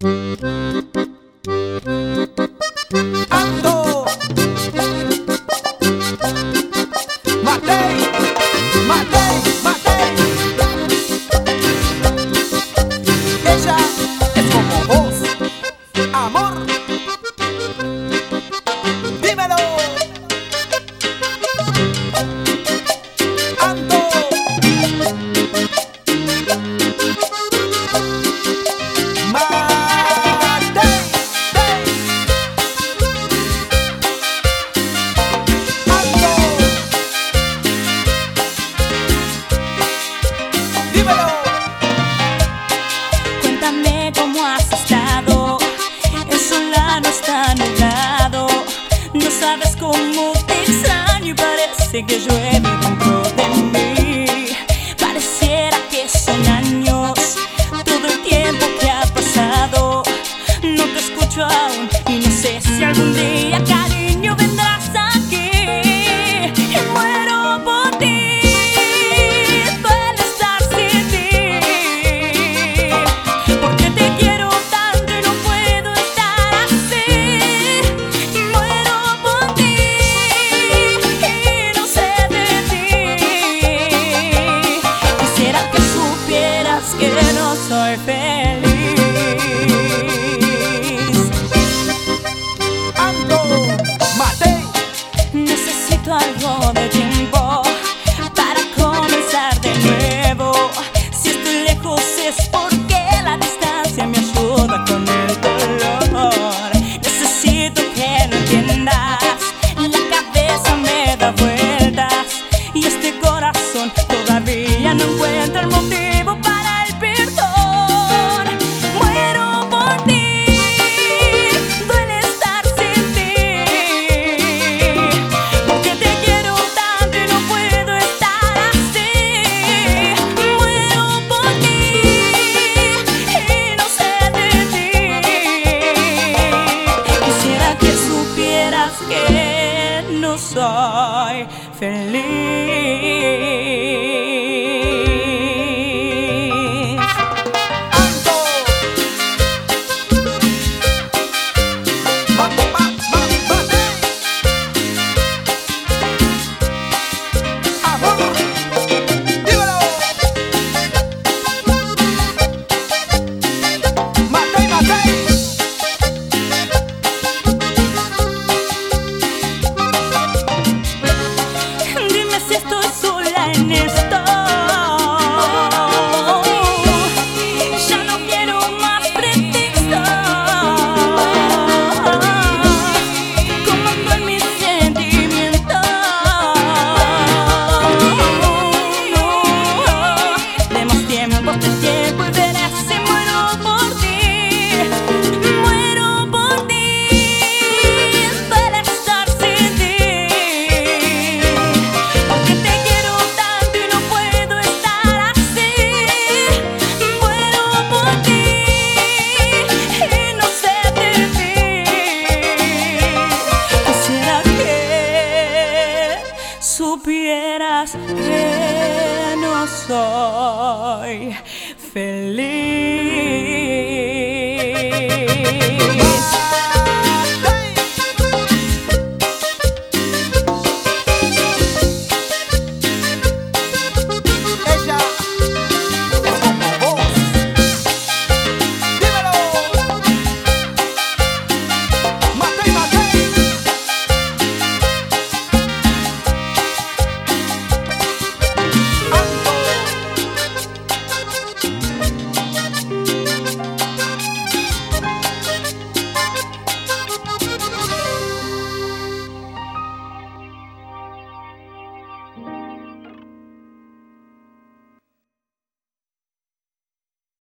Ando, Matei, Matei, Matei. Ella es como vos, amor. Dímelo. Ando, Matei, ando, dímelo. Cuéntame cómo has estado. El sol no está nublado. No sabes cómo te extraño y parece que llueve dentro de mí. Pareciera que son años todo el tiempo que ha pasado. No te escucho aún y no sé si algún día, cariño, vendrás aquí. Y muero por ti. Duele estar sin ti, porque te quiero tanto y no puedo estar así. Y muero por ti y no sé de ti. Quisiera que supieras que no soy feliz. Ando, Matei. Necesito algo de tiempo para comenzar de nuevo. Si estoy lejos es porque la distancia me ayuda con el dolor. Necesito que lo entiendas. La cabeza me da vueltas y este corazón todavía no encuentra el motivo para el perdón. Muero por ti. Duele estar sin ti, porque te quiero tanto y no puedo estar así. Muero por ti y no sé de ti. Quisiera que supieras que no soy feliz. Ando, Matei. Amor, dímelo. Matei, Matei. Dime si estoy sola en esto. Ya no quiero más pretextos. Como ando en mis sentimientos. Demos tiempo al tiempo y verás si muero por ti. Muero por ti. Duele estar sin ti, porque te quiero tanto y no puedo estar así. Muero por ti y no sé de ti. Quisiera que supieras que no soy feliz.